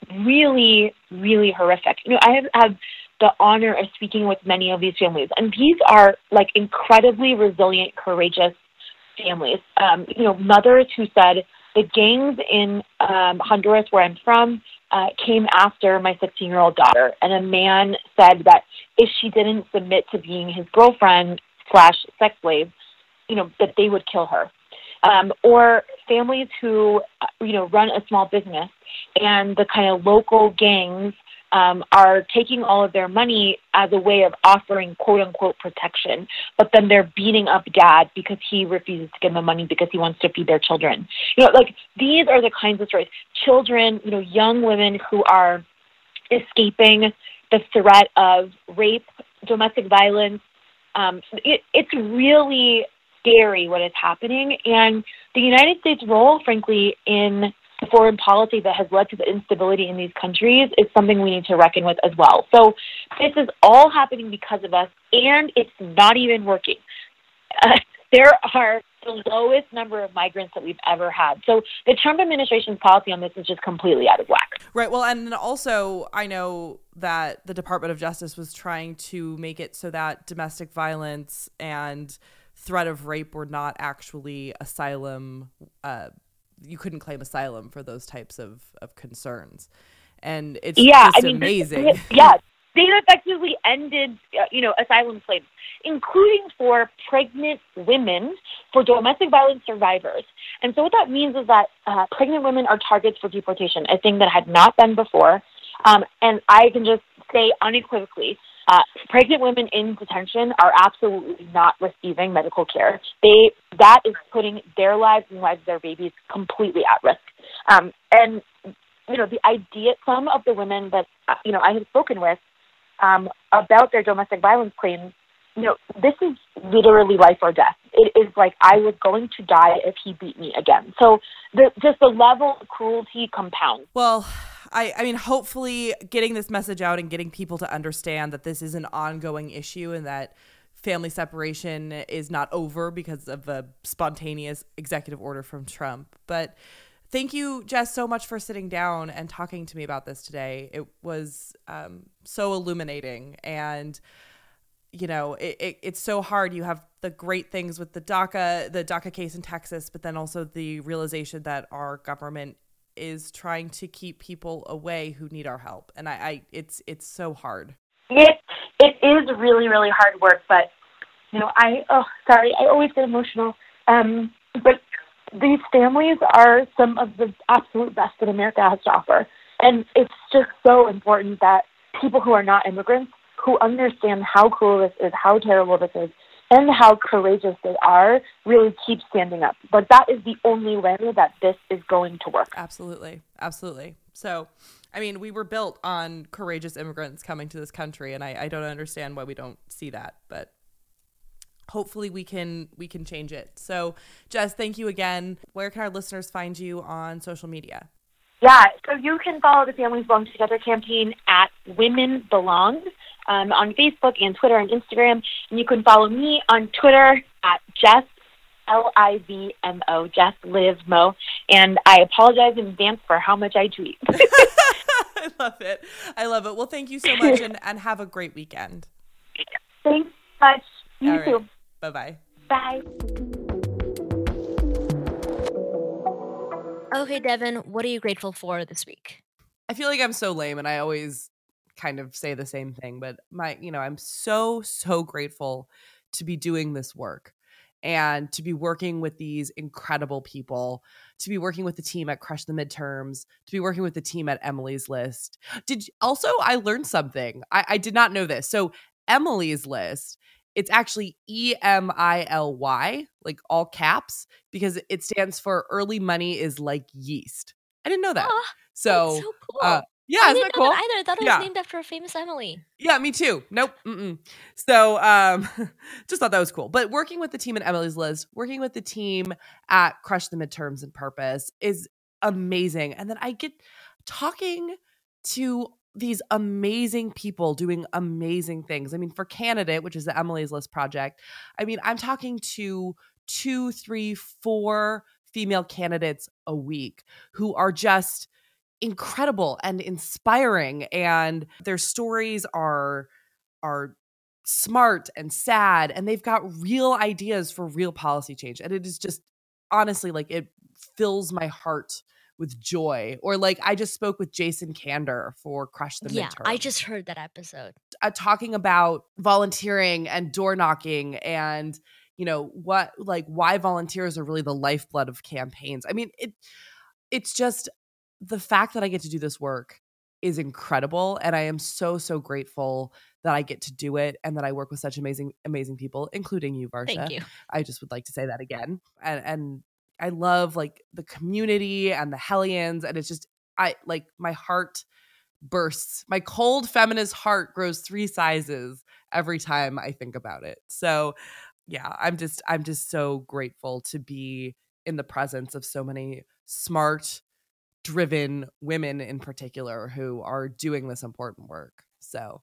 Speaker 3: really, really horrific. You know, I have, have the honor of speaking with many of these families, and these are like incredibly resilient, courageous families. Um, you know, mothers who said the gangs in um, Honduras, where I'm from, uh, came after my sixteen-year-old daughter, and a man said that if she didn't submit to being his girlfriend slash sex slave, you know, that they would kill her. Um, or families who, you know, run a small business, and the kind of local gangs um, are taking all of their money as a way of offering quote-unquote protection, but then they're beating up dad because he refuses to give them money because he wants to feed their children. You know, like, these are the kinds of stories. Children, you know, young women who are escaping the threat of rape, domestic violence. Um, it, it's really scary what is happening. And the United States' role, frankly, in the foreign policy that has led to the instability in these countries is something we need to reckon with as well. So this is all happening because of us, and it's not even working. Uh, there are the lowest number of migrants that we've ever had. So the Trump administration's policy on this is just completely out of whack.
Speaker 1: Right. Well, and also I know that the Department of Justice was trying to make it so that domestic violence and threat of rape were not actually asylum. Uh, you couldn't claim asylum for those types of, of concerns. And it's
Speaker 3: yeah,
Speaker 1: just
Speaker 3: I mean,
Speaker 1: amazing.
Speaker 3: This, yeah. They effectively ended, uh, you know, asylum claims, including for pregnant women, for domestic violence survivors. And so what that means is that uh, pregnant women are targets for deportation, a thing that had not been before. Um, and I can just say unequivocally, uh, pregnant women in detention are absolutely not receiving medical care. They that is putting their lives and the lives of their babies completely at risk. Um, and you know, the idea, some of the women that uh, you know I have spoken with um, about their domestic violence claims, you know, this is literally life or death. It is like, I was going to die if he beat me again. So the, just the level of cruelty compounds.
Speaker 1: Well, I, I mean, hopefully getting this message out and getting people to understand that this is an ongoing issue and that family separation is not over because of a spontaneous executive order from Trump. But thank you, Jess, so much for sitting down and talking to me about this today. It was um, so illuminating, and you know, it, it, it's so hard. You have the great things with the DACA, the DACA case in Texas, but then also the realization that our government is trying to keep people away who need our help, and I, I it's it's so hard.
Speaker 3: It it is really really hard work, but you know, I oh sorry, I always get emotional. Um, but. These families are some of the absolute best that America has to offer. And it's just so important that people who are not immigrants, who understand how cruel this is, how terrible this is, and how courageous they are, really keep standing up. But that is the only way that this is going to work.
Speaker 1: Absolutely. Absolutely. So, I mean, we were built on courageous immigrants coming to this country, and I, I don't understand why we don't see that, but hopefully we can we can change it. So, Jess, thank you again. Where can our listeners find you on social media?
Speaker 3: Yeah, so you can follow the Families Belong Together campaign at Women Belong um, on Facebook and Twitter and Instagram. And you can follow me on Twitter at Jess, L I V M O, Jess Liv Mo. And I apologize in advance for how much I tweet.
Speaker 1: I love it. I love it. Well, thank you so much, and, and have a great weekend.
Speaker 3: Thanks so much. You
Speaker 1: All right.
Speaker 3: too.
Speaker 1: Bye-bye.
Speaker 3: Bye.
Speaker 2: Okay, Devin, what are you grateful for this week?
Speaker 1: I feel like I'm so lame, and I always kind of say the same thing, but my, you know, I'm so, so grateful to be doing this work and to be working with these incredible people, to be working with the team at Crush the Midterms, to be working with the team at Emily's List. Did also, I learned something. I, I did not know this. So Emily's List, it's actually E M I L Y, like all caps, because it stands for Early Money is Like Yeast. I didn't know that.
Speaker 2: Oh,
Speaker 1: so,
Speaker 2: that's so cool.
Speaker 1: Uh, yeah,
Speaker 2: I
Speaker 1: isn't
Speaker 2: didn't
Speaker 1: that
Speaker 2: know
Speaker 1: cool?
Speaker 2: that either. I thought it was
Speaker 1: Yeah.
Speaker 2: named after a famous Emily.
Speaker 1: Yeah, me too. Nope. Mm-mm. So um, just thought that was cool. But working with the team at Emily's List, working with the team at Crush the Midterms and Purpose is amazing. And then I get talking to these amazing people doing amazing things. I mean, for Candidate, which is the Emily's List project, I mean, I'm talking to two, three, four female candidates a week who are just incredible and inspiring, and their stories are are smart and sad, and they've got real ideas for real policy change. And it is just honestly like it fills my heart with joy. Or like I just spoke with Jason Kander for Crush the
Speaker 2: Yeah,
Speaker 1: Midterm.
Speaker 2: I just heard that episode.
Speaker 1: Uh, talking about volunteering and door knocking and, you know, what like why volunteers are really the lifeblood of campaigns. I mean, it it's just the fact that I get to do this work is incredible. And I am so, so grateful that I get to do it and that I work with such amazing, amazing people, including you, Varsha.
Speaker 2: Thank you.
Speaker 1: I just would like to say that again. And, and I love like the community and the Hellions. And it's just, I like my heart bursts. My cold feminist heart grows three sizes every time I think about it. So yeah, I'm just, I'm just so grateful to be in the presence of so many smart, driven women in particular who are doing this important work. So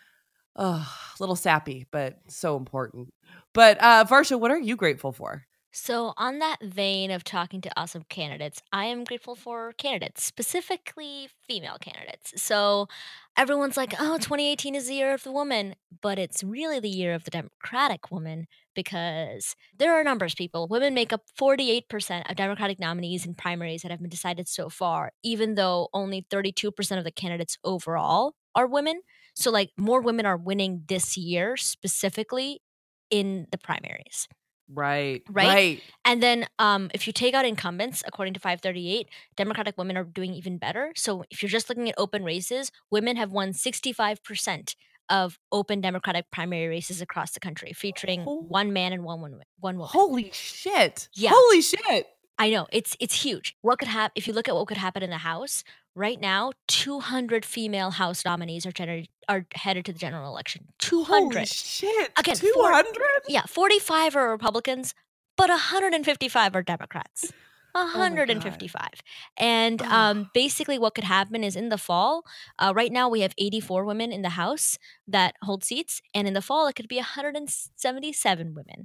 Speaker 1: oh, a little sappy, but so important. But uh, Varsha, what are you grateful for?
Speaker 2: So, on that vein of talking to awesome candidates, I am grateful for candidates, specifically female candidates. So, everyone's like, oh, twenty eighteen is the year of the woman, but it's really the year of the Democratic woman because there are numbers, people. Women make up forty-eight percent of Democratic nominees in primaries that have been decided so far, even though only thirty-two percent of the candidates overall are women. So, like, more women are winning this year specifically in the primaries.
Speaker 1: Right,
Speaker 2: Right?
Speaker 1: right.
Speaker 2: And then um, if you take out incumbents, according to five thirty-eight, Democratic women are doing even better. So if you're just looking at open races, women have won sixty-five percent of open Democratic primary races across the country, featuring
Speaker 1: Hol-
Speaker 2: one man and one woman. One woman.
Speaker 1: Holy shit.
Speaker 2: Yeah.
Speaker 1: Holy shit.
Speaker 2: I know, it's it's huge. What could happen if you look at what could happen in the House right now? two hundred female House nominees are gener- are headed to the general election. two hundred.
Speaker 1: Holy shit.
Speaker 2: Again,
Speaker 1: two hundred?
Speaker 2: Yeah, forty-five are Republicans, but one hundred fifty-five are Democrats. one hundred fifty-five. And
Speaker 1: Oh.
Speaker 2: um, basically what could happen is in the fall, uh, right now we have eighty-four women in the House that hold seats, and in the fall it could be one hundred seventy-seven women.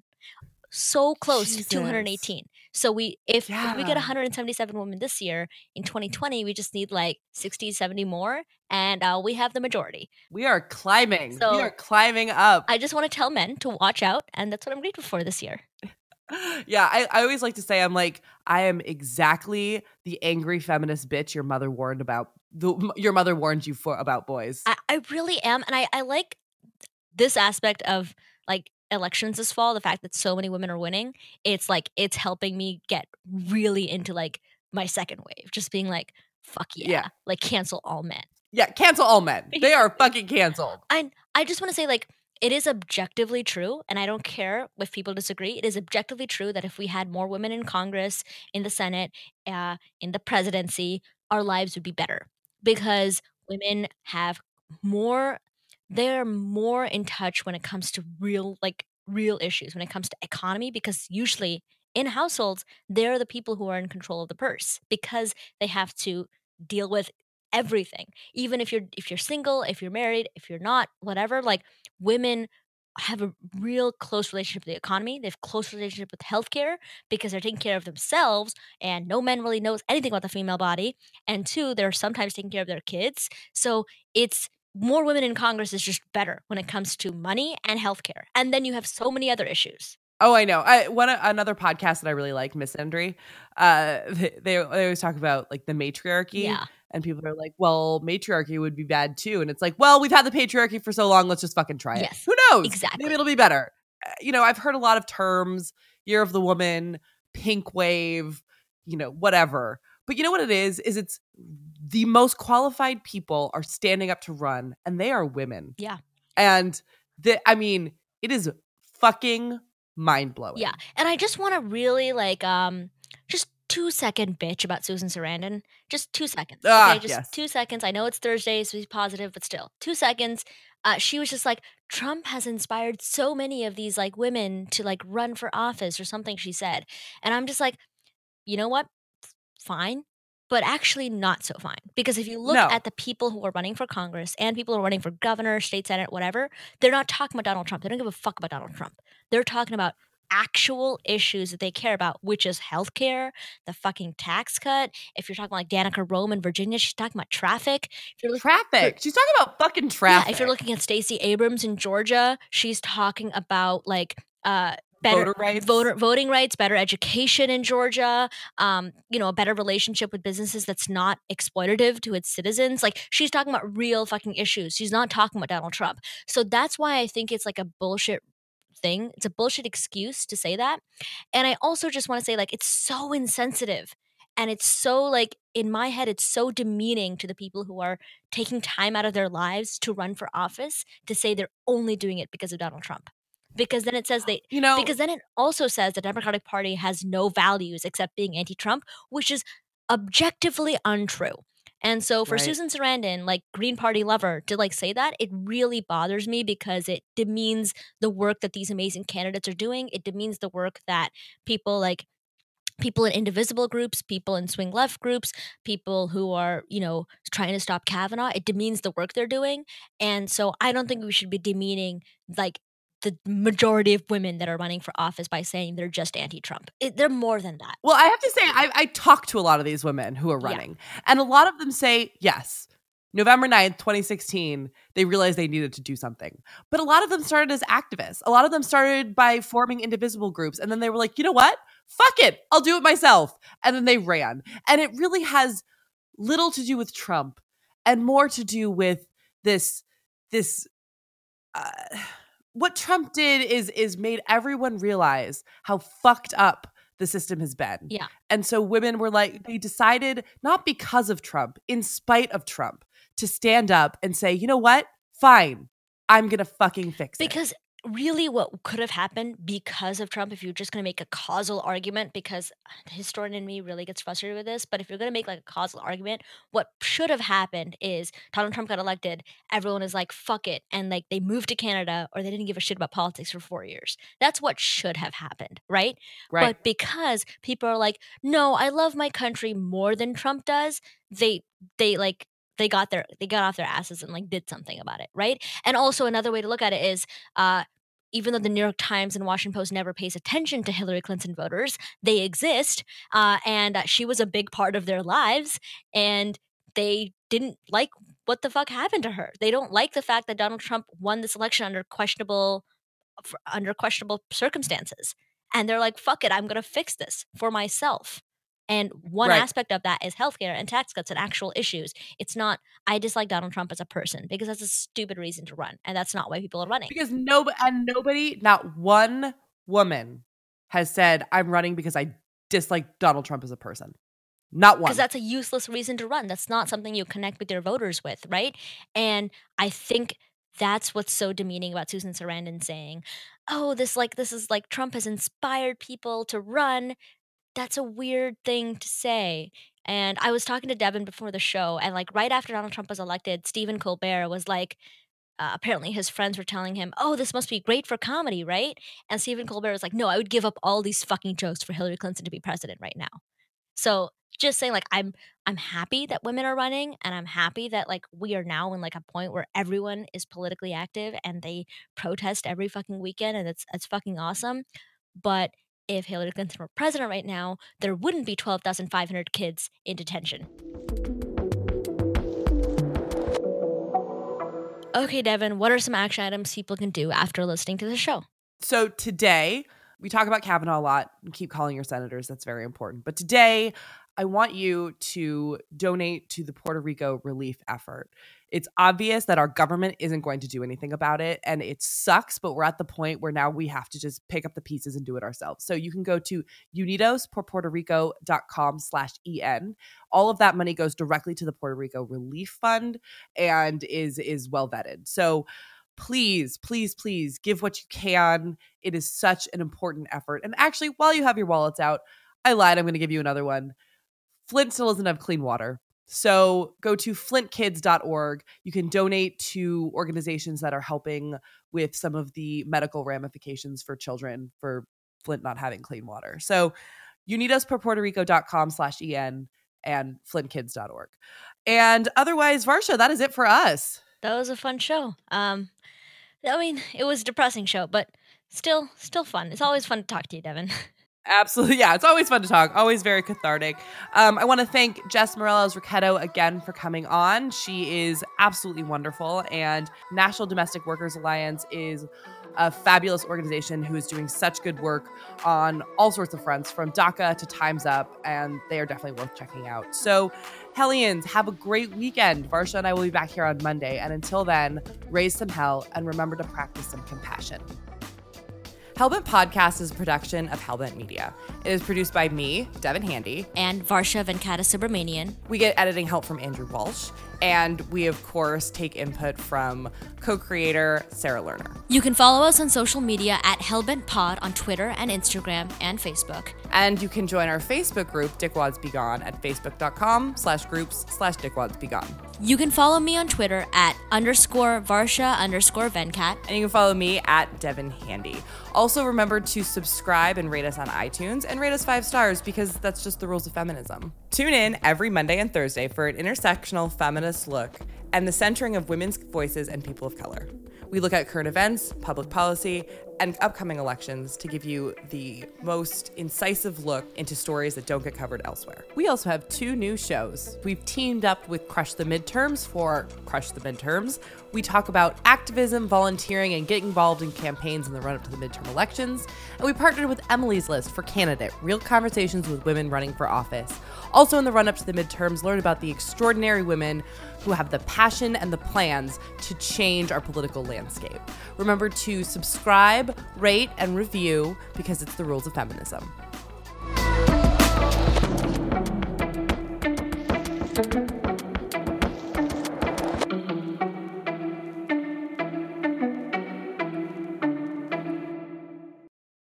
Speaker 2: So close
Speaker 1: Jesus.
Speaker 2: to two hundred eighteen. So we if,
Speaker 1: Yeah.
Speaker 2: if we get one hundred seventy-seven women this year, in twenty twenty we just need like sixty, seventy more, and uh, we have the majority.
Speaker 1: We are climbing.
Speaker 2: So-
Speaker 1: we are climbing up.
Speaker 2: I just want to tell men to watch out, and that's what I'm grateful for this year.
Speaker 1: Yeah, I, I always like to say I'm like, I am exactly the angry feminist bitch your mother warned about. The, your mother warned you for about boys.
Speaker 2: I, I really am, and I, I like this aspect of like elections this fall, the fact that so many women are winning. It's like it's helping me get really into like my second wave, just being like, fuck yeah,
Speaker 1: Yeah.
Speaker 2: like cancel all men.
Speaker 1: Yeah, cancel all men. They are fucking canceled.
Speaker 2: I I just want to say, like, it is objectively true, and I don't care if people disagree. It is objectively true that if we had more women in Congress, in the Senate, uh, in the presidency, our lives would be better because women have more. They're more in touch when it comes to real, like, real issues. When it comes to economy, because usually in households, they're the people who are in control of the purse because they have to deal with everything. Even if you're if you're single, if you're married, if you're not, whatever, like women have a real close relationship with the economy. They have close relationship with healthcare because they're taking care of themselves, and no man really knows anything about the female body. And two, they're sometimes taking care of their kids. So it's more women in Congress is just better when it comes to money and healthcare. And then you have so many other issues.
Speaker 1: Oh, I know. I one another podcast that I really like, Miss Endry. Uh, they, they they always talk about like the matriarchy.
Speaker 2: Yeah.
Speaker 1: And people are like, well, matriarchy would be bad too. And it's like, well, we've had the patriarchy for so long. Let's just fucking try it.
Speaker 2: Yes,
Speaker 1: Who knows?
Speaker 2: exactly.
Speaker 1: Maybe it'll be better. Uh, you know, I've heard a lot of terms, year of the woman, pink wave, you know, whatever. But you know what it is? Is it's the most qualified people are standing up to run, and they are women.
Speaker 2: Yeah.
Speaker 1: And the, I mean, it is fucking mind blowing.
Speaker 2: Yeah. And I just want to really like um just two second bitch about Susan Sarandon. Just two seconds.
Speaker 1: Ah,
Speaker 2: Okay, just
Speaker 1: yes.
Speaker 2: two seconds. I know it's Thursday, so he's positive, but still. Two seconds. Uh, she was just like, Trump has inspired so many of these like women to like run for office or something, she said. And I'm just like, you know what? Fine. But actually not so fine. Because if you look
Speaker 1: No.
Speaker 2: at the people who are running for Congress and people who are running for governor, state senate, whatever, they're not talking about Donald Trump. They don't give a fuck about Donald Trump. They're talking about actual issues that they care about, which is healthcare, the fucking tax cut. If you're talking about like Danica Rome in Virginia, she's talking about traffic. If you're looking,
Speaker 1: traffic. She's talking about fucking traffic.
Speaker 2: Yeah, if you're looking at Stacey Abrams in Georgia, she's talking about like uh better
Speaker 1: voter rights,
Speaker 2: voter voting rights, better education in Georgia, um, you know, a better relationship with businesses that's not exploitative to its citizens. Like she's talking about real fucking issues. She's not talking about Donald Trump. So that's why I think it's like a bullshit thing. It's a bullshit excuse to say that. And I also just want to say like it's so insensitive. And it's so like in my head, it's so demeaning to the people who are taking time out of their lives to run for office to say they're only doing it because of Donald Trump. Because then it says they,
Speaker 1: you know,
Speaker 2: because then it also says the Democratic Party has no values except being anti-Trump, which is objectively untrue. And so for
Speaker 1: Right.
Speaker 2: Susan Sarandon, like Green Party lover, to like say that, it really bothers me because it demeans the work that these amazing candidates are doing. It demeans the work that people like people in indivisible groups, people in swing left groups, people who are, you know, trying to stop Kavanaugh. It demeans the work they're doing. And so I don't think we should be demeaning like the majority of women that are running for office by saying they're just anti-Trump. It, they're more than that.
Speaker 1: Well, I have to say, I, I talk to a lot of these women who are running, yeah. and a lot of them say, yes, November ninth, twenty sixteen, they realized they needed to do something. But a lot of them started as activists. A lot of them started by forming indivisible groups, and then they were like, you know what? Fuck it. I'll do it myself. And then they ran. And it really has little to do with Trump and more to do with this, this, uh, what Trump did is is made everyone realize how fucked up the system has been.
Speaker 2: Yeah.
Speaker 1: And so women were like, they decided, not because of Trump, in spite of Trump, to stand up and say, you know what? Fine. I'm going to fucking fix it.
Speaker 2: Because really what could have happened because of Trump, if you're just going to make a causal argument, because the historian in me really gets frustrated with this, but if you're going to make like a causal argument, what should have happened is Donald Trump got elected, everyone is like, fuck it, and like they moved to Canada or they didn't give a shit about politics for four years. That's what should have happened, right?
Speaker 1: Right.
Speaker 2: But because people are like, no, I love my country more than Trump does, they they like they got their they got off their asses and like did something about it, right? And also another way to look at it is uh even though the New York Times and Washington Post never pays attention to Hillary Clinton voters, they exist, uh, and uh, she was a big part of their lives, and they didn't like what the fuck happened to her. They don't like the fact that Donald Trump won this election under questionable, under questionable circumstances, and they're like, "Fuck it, I'm gonna fix this for myself." And one
Speaker 1: Right.
Speaker 2: aspect of that is healthcare and tax cuts and actual issues. It's not, I dislike Donald Trump as a person, because that's a stupid reason to run. And that's not why people are running.
Speaker 1: Because no, and nobody, not one woman has said, I'm running because I dislike Donald Trump as a person. Not one.
Speaker 2: Because that's a useless reason to run. That's not something you connect with your voters with, right? And I think that's what's so demeaning about Susan Sarandon saying, oh, this like this is like Trump has inspired people to run. That's a weird thing to say. And I was talking to Devin before the show, and like right after Donald Trump was elected, Stephen Colbert was like, uh, apparently his friends were telling him, oh, this must be great for comedy, right? And Stephen Colbert was like, no, I would give up all these fucking jokes for Hillary Clinton to be president right now. So just saying, like, I'm I'm happy that women are running, and I'm happy that like we are now in like a point where everyone is politically active and they protest every fucking weekend, and it's it's fucking awesome. But if Hillary Clinton were president right now, there wouldn't be twelve thousand five hundred kids in detention. Okay, Devin, what are some action items people can do after listening to the show?
Speaker 1: So today, we talk about Kavanaugh a lot. Keep calling your senators. That's very important. But today, I want you to donate to the Puerto Rico relief effort. It's obvious that our government isn't going to do anything about it, and it sucks, but we're at the point where now we have to just pick up the pieces and do it ourselves. So you can go to unidosporpuertorico.com slash en. All of that money goes directly to the Puerto Rico Relief Fund and is, is well vetted. So please, please, please give what you can. It is such an important effort. And actually, while you have your wallets out, I lied. I'm going to give you another one. Flint still doesn't have clean water. So go to flint kids dot org. You can donate to organizations that are helping with some of the medical ramifications for children for Flint not having clean water. So unidosporpuertorico.com slash en and flint kids dot org. And otherwise, Varsha, that is it for us.
Speaker 2: That was a fun show. Um, I mean, it was a depressing show, but still, still fun. It's always fun to talk to you, Devin.
Speaker 1: Absolutely. Yeah, it's always fun to talk. Always very cathartic. Um, I want to thank Jess Morales-Ricchetto again for coming on. She is absolutely wonderful. And National Domestic Workers Alliance is a fabulous organization who is doing such good work on all sorts of fronts, from DACA to Time's Up, and they are definitely worth checking out. So, Hellions, have a great weekend. Varsha and I will be back here on Monday. And until then, raise some hell and remember to practice some compassion. Hellbent Podcast is a production of Hellbent Media. It is produced by me, Devin Handy.
Speaker 2: And Varsha Venkata Subramanian.
Speaker 1: We get editing help from Andrew Walsh. And we, of course, take input from co-creator Sarah Lerner.
Speaker 2: You can follow us on social media at Hellbent Pod on Twitter and Instagram and Facebook.
Speaker 1: And you can join our Facebook group, Dickwads Be Gone, at facebook.com slash groups slash Dickwads Be Gone.
Speaker 2: You can follow me on Twitter at underscore Varsha underscore Venkat.
Speaker 1: And you can follow me at Devin Handy. Also, remember to subscribe and rate us on iTunes and rate us five stars because that's just the rules of feminism. Tune in every Monday and Thursday for an intersectional feminist look and the centering of women's voices and people of color. We look at current events, public policy, and upcoming elections to give you the most incisive look into stories that don't get covered elsewhere. We also have two new shows. We've teamed up with Crush the Midterms for Crush the Midterms. We talk about activism, volunteering, and getting involved in campaigns in the run-up to the midterm elections. And we partnered with Emily's List for Candidate, real conversations with women running for office. Also in the run-up to the midterms, learn about the extraordinary women who have the passion and the plans to change our political landscape. Remember to subscribe, rate, and review because it's the rules of feminism.